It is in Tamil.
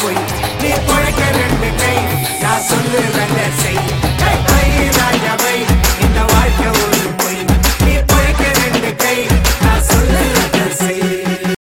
பொய் நீ பொழைக்க ரெண்டு கை நான் சொல்லுறத செய்